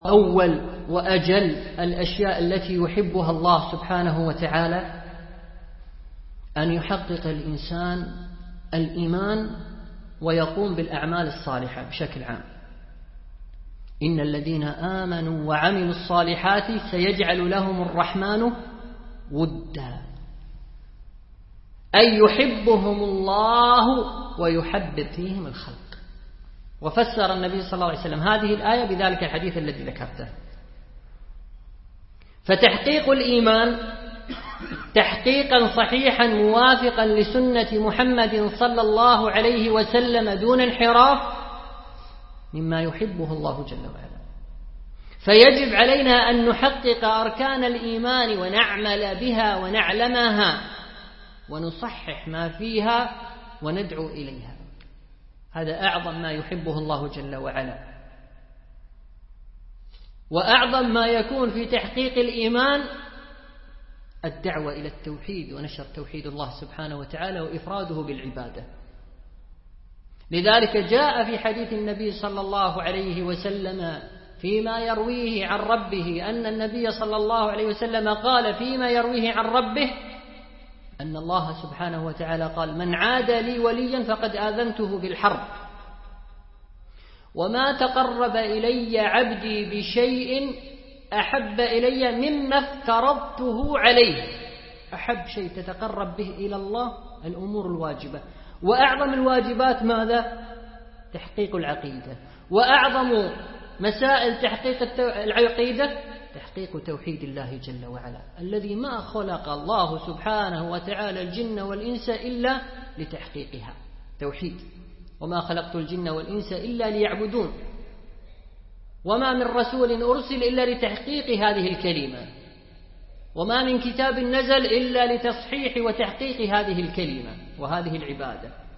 أول وأجل الأشياء التي يحبها الله سبحانه وتعالى أن يحقق الإنسان الإيمان ويقوم بالأعمال الصالحة بشكل عام. إن الذين آمنوا وعملوا الصالحات سيجعل لهم الرحمن ودا، أي يحبهم الله ويحبب فيهم الخلق. وفسر النبي صلى الله عليه وسلم هذه الآية بذلك الحديث الذي ذكرته. فتحقيق الإيمان تحقيقا صحيحا موافقا لسنة محمد صلى الله عليه وسلم دون انحراف مما يحبه الله جل وعلا. فيجب علينا أن نحقق أركان الإيمان ونعمل بها ونعلمها ونصحح ما فيها وندعو إليها. هذا أعظم ما يحبه الله جل وعلا، وأعظم ما يكون في تحقيق الإيمان الدعوة إلى التوحيد ونشر توحيد الله سبحانه وتعالى وإفراده بالعبادة. لذلك جاء في حديث النبي صلى الله عليه وسلم فيما يرويه عن ربه أن النبي صلى الله عليه وسلم قال فيما يرويه عن ربه أن الله سبحانه وتعالى قال: من عاد لي وليا فقد آذنته بالحرب، وما تقرب إلي عبدي بشيء أحب إلي مما افترضته عليه. أحب شيء تتقرب به إلى الله الأمور الواجبة، وأعظم الواجبات ماذا؟ تحقيق العقيدة، وأعظم مسائل تحقيق العقيدة تحقيق توحيد الله جل وعلا، الذي ما خلق الله سبحانه وتعالى الجن والإنس إلا لتحقيقها توحيد. وما خلقت الجن والإنس إلا ليعبدون، وما من رسول أرسل إلا لتحقيق هذه الكلمة، وما من كتاب نزل إلا لتصحيح وتحقيق هذه الكلمة وهذه العبادة.